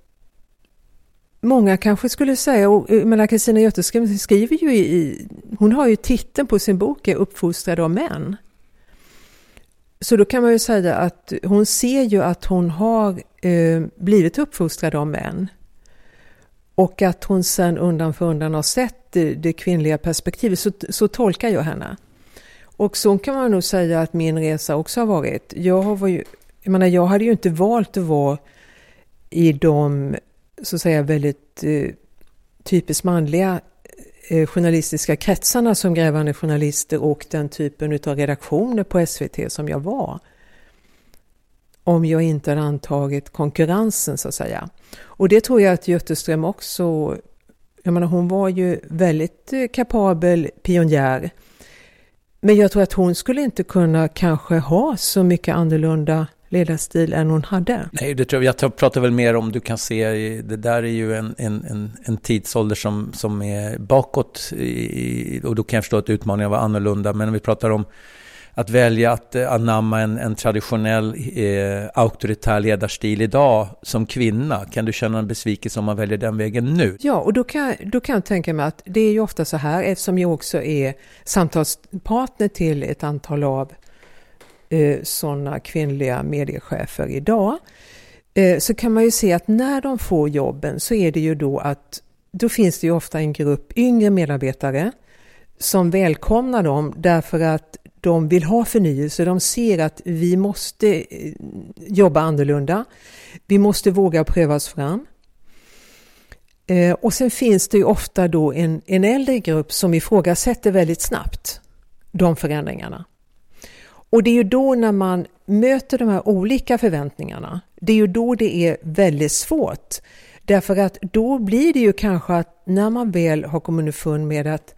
många kanske skulle säga, och Kristina Jutterström skriver ju hon har ju titeln på sin bok är Uppfostrad av män. Så då kan man ju säga att hon ser ju att hon har blivit uppfostrad av män. Och att hon sen undan för undan har sett det kvinnliga perspektivet, så tolkar jag henne. Och så kan man nog säga att min resa också har varit. Jag hade ju inte valt att vara i de, så att säga, väldigt typiskt manliga journalistiska kretsarna som grävande journalister och den typen av redaktioner på SVT som jag var, om jag inte hade antagit konkurrensen, så att säga. Och det tror jag att Jutterström också, hon var ju väldigt kapabel pionjär. Men jag tror att hon skulle inte kunna kanske ha så mycket annorlunda ledarstil än hon hade. Nej, det tror jag pratar väl mer om, du kan se, det där är ju en tidsålder som är bakåt och då kan jag förstå att utmaningen var annorlunda, men om vi pratar om att välja att anamma en traditionell auktoritär ledarstil idag som kvinna, kan du känna en besvikelse om man väljer den vägen nu? Ja, och då kan jag tänka mig att det är ju ofta så här, eftersom jag också är samtalspartner till ett antal av sådana kvinnliga mediechefer idag, så kan man ju se att när de får jobben så är det ju då att då finns det ju ofta en grupp yngre medarbetare som välkomnar dem därför att de vill ha förnyelse. De ser att vi måste jobba annorlunda. Vi måste våga pröva oss fram. Och sen finns det ju ofta då en äldre grupp som ifrågasätter väldigt snabbt de förändringarna. Och det är ju då när man möter de här olika förväntningarna, det är ju då det är väldigt svårt. Därför att då blir det ju kanske att när man väl har kommit underfund med att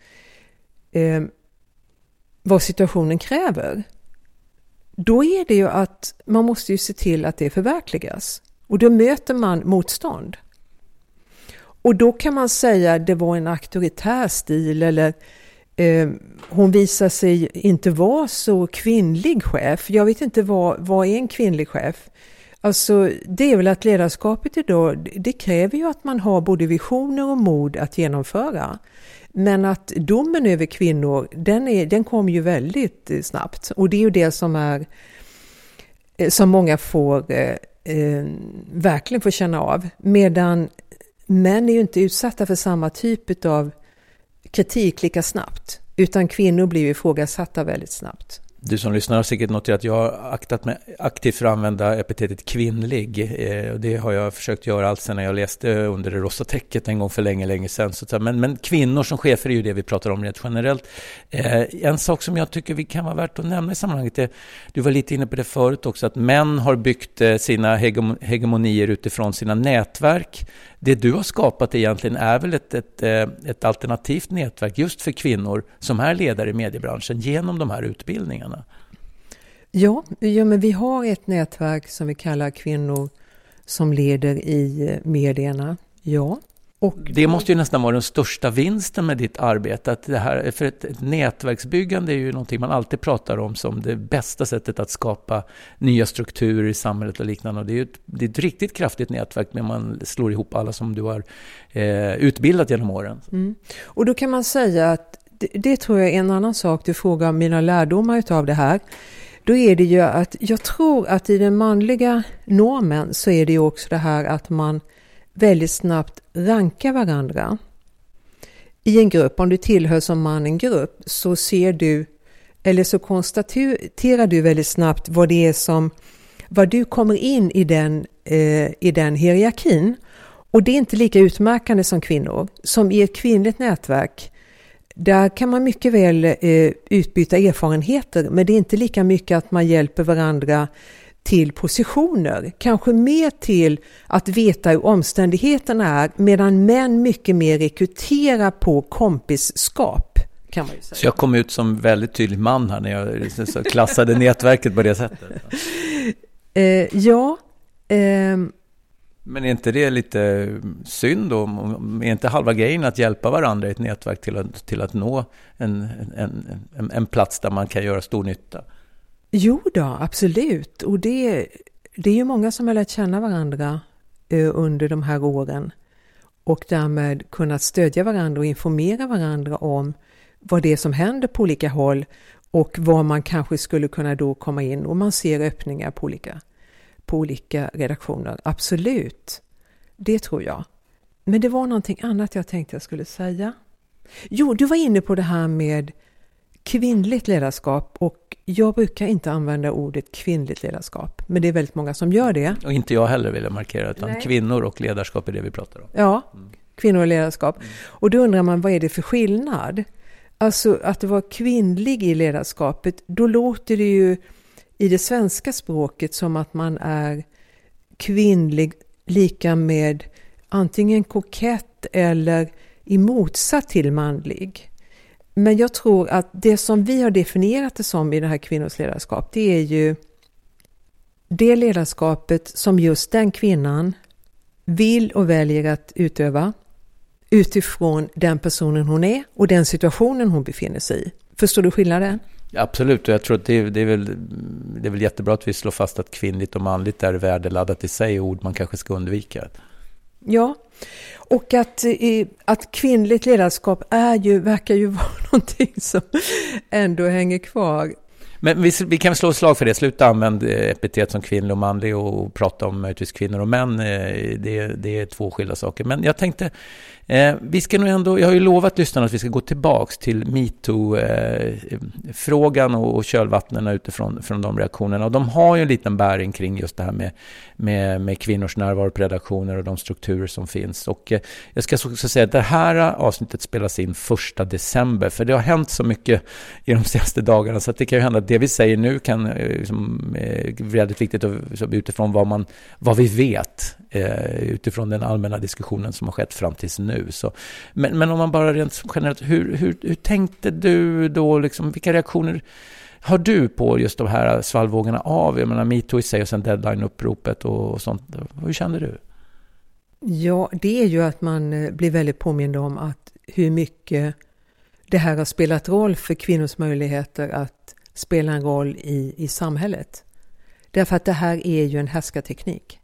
vad situationen kräver, då är det ju att man måste ju se till att det förverkligas. Och då möter man motstånd. Och då kan man säga att det var en auktoritär stil eller hon visar sig inte vara så kvinnlig chef. Jag vet inte vad är en kvinnlig chef. Alltså det är väl att ledarskapet idag, det kräver ju att man har både visioner och mod att genomföra. Men att domen över kvinnor, den kommer ju väldigt snabbt. Och det är ju det som många får verkligen får känna av. Medan män är ju inte utsatta för samma typ av kritik lika snabbt. Utan kvinnor blir ju ifrågasatta väldigt snabbt. Du som lyssnar har säkert noterat att jag har aktat mig aktivt för att använda epitetet kvinnlig. Och det har jag försökt göra allt sedan jag läste under det rosa täcket en gång för länge sedan. Men kvinnor som chefer är ju det vi pratar om rent generellt. En sak som jag tycker vi kan vara värt att nämna i sammanhanget är, du var lite inne på det förut också, att män har byggt sina hegemonier utifrån sina nätverk. Det du har skapat egentligen är väl ett alternativt nätverk just för kvinnor som är ledare i mediebranschen genom de här utbildningarna. Ja, men vi har ett nätverk som vi kallar kvinnor som leder i medierna. Ja. Och det måste ju nästan vara den största vinsten med ditt arbete. Att det här, för ett nätverksbyggande är ju någonting man alltid pratar om som det bästa sättet att skapa nya strukturer i samhället och liknande. Och det är ett riktigt kraftigt nätverk när man slår ihop alla som du har utbildat genom åren. Mm. Och då kan man säga att det tror jag är en annan sak. Du frågar om mina lärdomar utav det här. Då är det ju att jag tror att i den manliga normen så är det ju också det här att man väldigt snabbt ranka varandra. I en grupp, om du tillhör som man en grupp, så ser du eller så konstaterar du väldigt snabbt vad du kommer in i den hierarkin. Och det är inte lika utmärkande som kvinnor. Som i ett kvinnligt nätverk, där kan man mycket väl utbyta erfarenheter, men det är inte lika mycket att man hjälper varandra till positioner, kanske mer till att veta hur omständigheterna är, medan män mycket mer rekryterar på kompisskap, kan man ju säga. Så jag kom ut som väldigt tydlig man här när jag klassade nätverket på det sättet. Ja. Men är inte det lite synd då? Är inte halva grejen att hjälpa varandra i ett nätverk till att nå en plats där man kan göra stor nytta? Jo då, absolut. Och det är ju många som har lärt känna varandra under de här åren och därmed kunnat stödja varandra och informera varandra om vad det är som händer på olika håll och vad man kanske skulle kunna då komma in, och man ser öppningar på olika redaktioner. Absolut, det tror jag. Men det var någonting annat jag tänkte jag skulle säga. Jo, du var inne på det här med kvinnligt ledarskap, och jag brukar inte använda ordet kvinnligt ledarskap, men det är väldigt många som gör det. Och inte jag heller vill jag markera, utan nej. Kvinnor och ledarskap är det vi pratar om. Ja, kvinnor och ledarskap. Och då undrar man, vad är det för skillnad? Alltså att vara kvinnlig i ledarskapet, då låter det ju i det svenska språket som att man är kvinnlig lika med antingen kokett eller i motsats till manlig. Men jag tror att det som vi har definierat det som i det här kvinnors ledarskap, det är ju det ledarskapet som just den kvinnan vill och väljer att utöva utifrån den personen hon är och den situationen hon befinner sig i. Förstår du skillnaden? Absolut, och jag tror att det är väl jättebra att vi slår fast att kvinnligt och manligt är värdeladdat i sig, ord man kanske ska undvika. Ja, och att kvinnligt ledarskap verkar ju vara någonting som ändå hänger kvar. Men vi kan slå slag för det. Sluta använda epitet som kvinnlig och manlig och prata om möjligtvis kvinnor och män. Det är två skilda saker. Men jag tänkte Vi ska nog ändå, jag har ju lovat lyssnarna att vi ska gå tillbaks till MeToo-frågan och kölvattnena utifrån de reaktionerna. Och de har ju en liten bäring kring just det här med kvinnors närvaro på redaktioner och de strukturer som finns. Och jag ska också säga att det här avsnittet spelas in 1 december, för det har hänt så mycket i de senaste dagarna, så att det kan ju hända att det vi säger nu kan väldigt viktigt utifrån vad vi vet utifrån den allmänna diskussionen som har skett fram tills nu. Så, men om man bara rent generellt, hur tänkte du då, liksom, vilka reaktioner har du på just de här svallvågorna av, jag menar MeToo i sig och sen deadline-uppropet och sånt? Hur kände du? Ja, det är ju att man blir väldigt påmind om att hur mycket det här har spelat roll för kvinnors möjligheter att spela en roll i samhället. Därför att det här är ju en härskarteknik.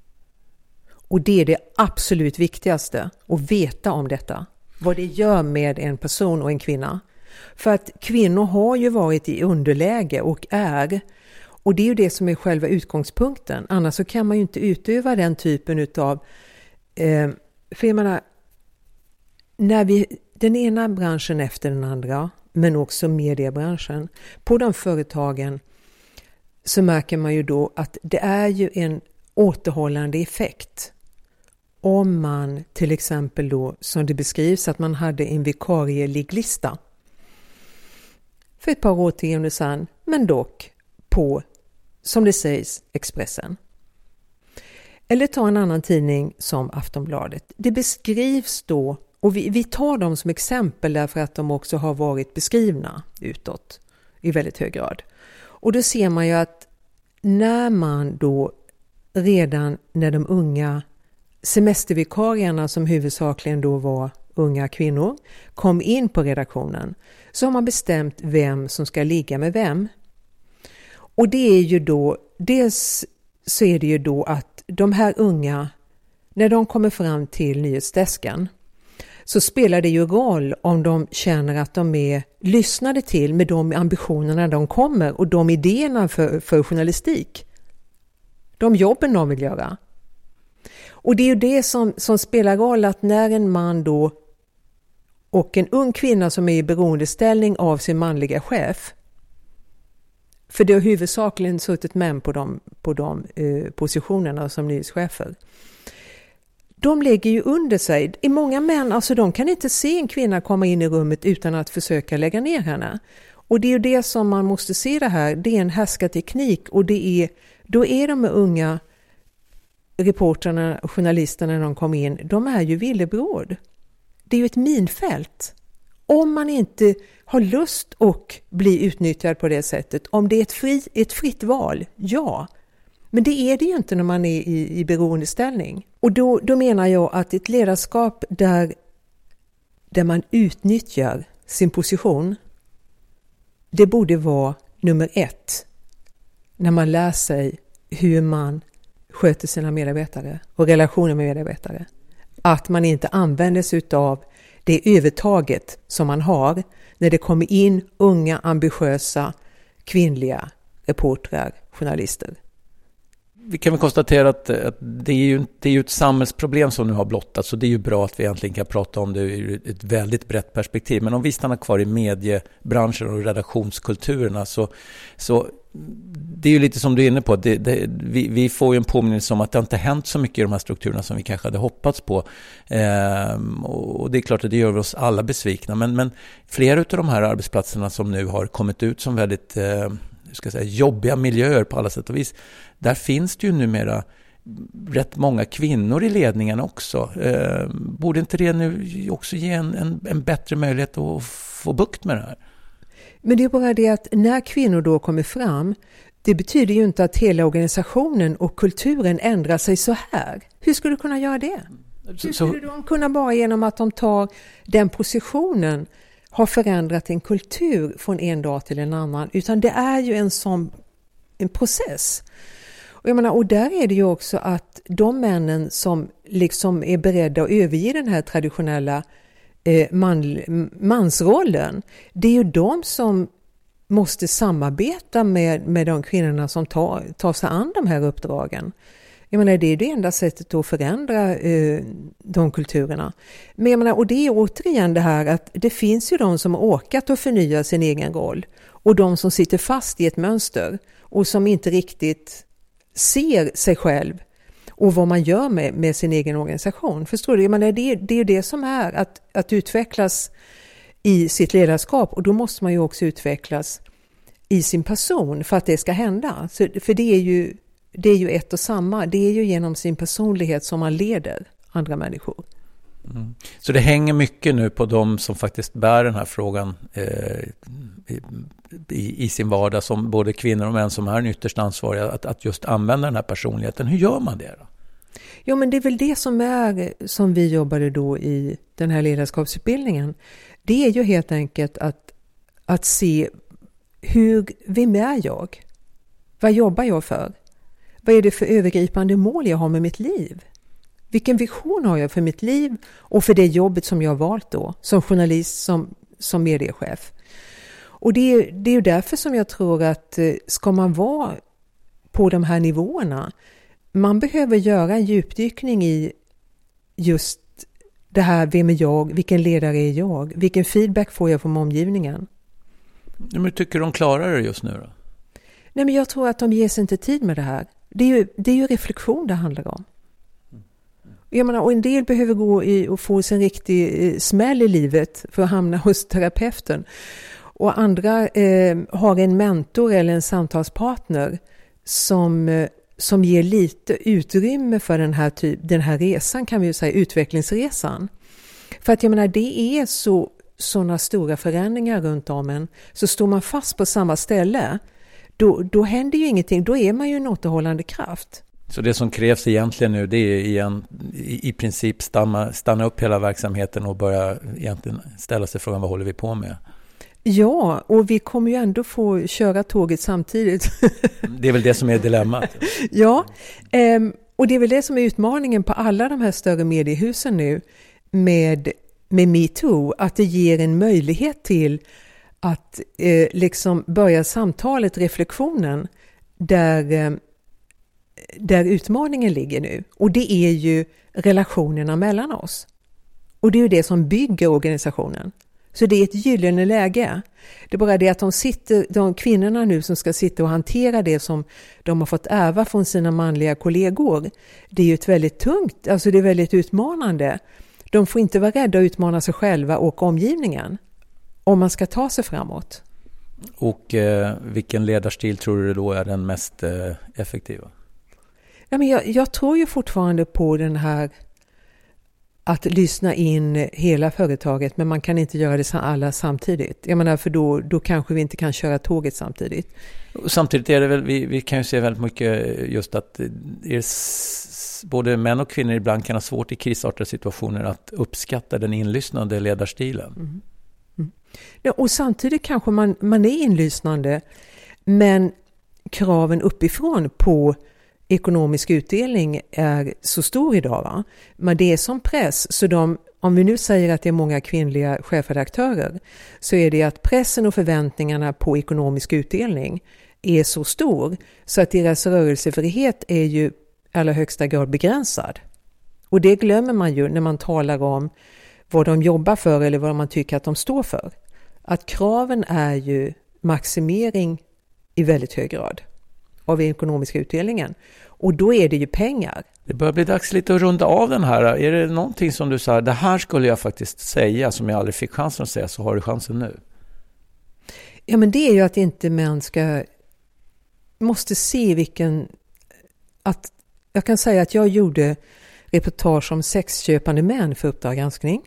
Och det är det absolut viktigaste, att veta om detta. Vad det gör med en person och en kvinna. För att kvinnor har ju varit i underläge och är. Och det är ju det som är själva utgångspunkten. Annars så kan man ju inte utöva den typen utav... för jag menar, när den ena branschen efter den andra, men också mediebranschen, på de företagen så märker man ju då att det är ju en återhållande effekt. Om man till exempel då, som det beskrivs, att man hade en vikarieligglista för ett par årtionden sedan, men dock på, som det sägs, Expressen. Eller ta en annan tidning som Aftonbladet. Det beskrivs då, och vi tar dem som exempel därför att de också har varit beskrivna utåt i väldigt hög grad. Och då ser man ju att när man då redan när de unga semestervikarierna, som huvudsakligen då var unga kvinnor, kom in på redaktionen, så har man bestämt vem som ska ligga med vem. Och det är ju då, dels så är det ju då att de här unga, när de kommer fram till nyhetsdesken, så spelar det ju roll om de känner att de är lyssnade till med de ambitionerna de kommer och de idéerna för journalistik. De jobben de vill göra. Och det är ju det som spelar roll, att när en man då och en ung kvinna som är i beroendeställning av sin manliga chef, för det har huvudsakligen suttit män på de positionerna som nyhetschefer, de lägger ju under sig. I många män, alltså de kan inte se en kvinna komma in i rummet utan att försöka lägga ner henne. Och det är ju det som man måste se det här. Det är en härskarteknik, och då är de unga reportrarna och journalisterna när de kommer in, de är ju villebråd. Det är ju ett minfält. Om man inte har lust och bli utnyttjad på det sättet, om det är ett fritt val, ja. Men det är det ju inte när man är i beroendeställning. Och då menar jag att ett ledarskap där man utnyttjar sin position, det borde vara nummer 1 när man lär sig hur man sköter sina medarbetare och relationer med medarbetare. Att man inte använder sig av det övertaget som man har när det kommer in unga, ambitiösa, kvinnliga reportrar, journalister. Vi kan väl konstatera att det är ju ett samhällsproblem som nu har blottats, så det är ju bra att vi egentligen kan prata om det ur ett väldigt brett perspektiv. Men om vi stannar kvar i mediebranschen och redaktionskulturerna, så det är ju lite som du är inne på. Vi får ju en påminnelse om att det inte hänt så mycket i de här strukturerna som vi kanske hade hoppats på. Och det är klart att det gör oss alla besvikna. Men flera av de här arbetsplatserna som nu har kommit ut som väldigt jobbiga miljöer på alla sätt och vis, där finns det ju numera rätt många kvinnor i ledningen också. Borde inte det nu också ge en bättre möjlighet att få bukt med det här? Men det är bara det att när kvinnor då kommer fram, det betyder ju inte att hela organisationen och kulturen ändrar sig så här. Hur skulle du kunna göra det? Hur skulle de kunna bara genom att de tar den positionen har förändrat en kultur från en dag till en annan, utan det är ju en process. Och jag menar, och där är det ju också att de männen som liksom är beredda att överge den här traditionella mansrollen, det är ju de som måste samarbeta med de kvinnorna som tar sig an de här uppdragen. Jag menar, det är det enda sättet att förändra de kulturerna. Men jag menar, och det är återigen det här att det finns ju de som har åkat att förnya sin egen roll. Och de som sitter fast i ett mönster och som inte riktigt ser sig själv och vad man gör med sin egen organisation. Förstår du? Jag menar, det är ju det som är att utvecklas i sitt ledarskap, och då måste man ju också utvecklas i sin person för att det ska hända. För det är ju ett och samma. Det är ju genom sin personlighet som man leder andra människor. Mm. Så det hänger mycket nu på de som faktiskt bär den här frågan i sin vardag, som både kvinnor och män som är ytterst ansvariga, att just använda den här personligheten. Hur gör man det då? Ja, men det är väl det som vi jobbade då i den här ledarskapsutbildningen. Det är ju helt enkelt att se vem är jag? Vad jobbar jag för? Vad är det för övergripande mål jag har med mitt liv? Vilken vision har jag för mitt liv och för det jobbet som jag har valt då, som journalist, som mediechef? Och det är ju därför som jag tror att ska man vara på de här nivåerna, man behöver göra en djupdykning i just det här, vem är jag, vilken ledare är jag, vilken feedback får jag från omgivningen. Men hur tycker de klarar det just nu då? Nej, men jag tror att de ges inte tid med det här. Det är ju reflektion det handlar om. Jag menar, och en del behöver gå och få sin riktig smäll i livet för att hamna hos terapeuten. Och andra har en mentor eller en samtalspartner som ger lite utrymme för den här resan, kan vi ju säga, utvecklingsresan. För att jag menar, det är sådana stora förändringar runt om en. Så står man fast på samma ställe, då händer ju ingenting. Då är man ju en återhållande kraft. Så det som krävs egentligen nu, det är i princip stanna upp hela verksamheten och börja egentligen ställa sig frågan, vad håller vi på med? Ja, och vi kommer ju ändå få köra tåget samtidigt. Det är väl det som är dilemmat. Ja, och det är väl det som är utmaningen på alla de här större mediehusen nu med MeToo, att det ger en möjlighet till att liksom börja samtalet, reflektionen, där utmaningen ligger nu. Och det är ju relationerna mellan oss. Och det är ju det som bygger organisationen. Så det är ett gyllene läge. Det är bara det att de kvinnorna nu som ska sitta och hantera det som de har fått ärva från sina manliga kollegor, det är ju ett väldigt tungt, alltså det är väldigt utmanande. De får inte vara rädda att utmana sig själva och omgivningen om man ska ta sig framåt. Och vilken ledarstil tror du då är den mest effektiva? Ja, men jag tror ju fortfarande på den här att lyssna in hela företaget, men man kan inte göra det alla samtidigt. Jag menar, för då kanske vi inte kan köra tåget samtidigt. Samtidigt är det väl, vi kan ju se väldigt mycket just att både män och kvinnor ibland kan ha svårt i krisartade situationer att uppskatta den inlyssnande ledarstilen. Mm. Mm. Ja, och samtidigt kanske man är inlyssnande, men kraven uppifrån på ekonomisk utdelning är så stor idag, va? Men det är som press, så om vi nu säger att det är många kvinnliga chefredaktörer, så är det att pressen och förväntningarna på ekonomisk utdelning är så stor så att deras rörelsefrihet är ju i allra högsta grad begränsad. Och det glömmer man ju när man talar om vad de jobbar för eller vad man tycker att de står för. Att kraven är ju maximering i väldigt hög grad av ekonomiska utdelningen. Och då är det ju pengar. Det börjar bli dags lite att runda av den här. Är det någonting som du sa, det här skulle jag faktiskt säga som jag aldrig fick chansen att säga, så har du chansen nu? Ja, men det är ju att inte män måste se att jag kan säga att jag gjorde reportage om sexköpande män för Uppdrag granskning.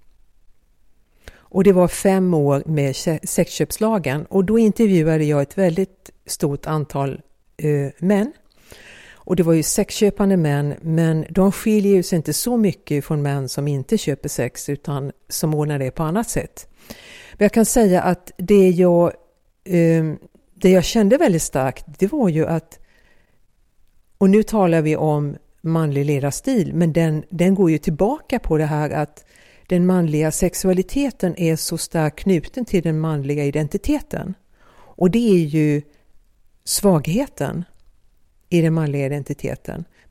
Och det var 5 år med sexköpslagen. Och då intervjuade jag ett väldigt stort antal män. Och det var ju sexköpande män, men de skiljer sig inte så mycket från män som inte köper sex utan som ordnar det på annat sätt. Men jag kan säga att det jag kände väldigt starkt, det var ju att, och nu talar vi om manlig ledarstil, men den går ju tillbaka på det här att den manliga sexualiteten är så starkt knuten till den manliga identiteten. Och det är ju svagheten i den manliga identiteten.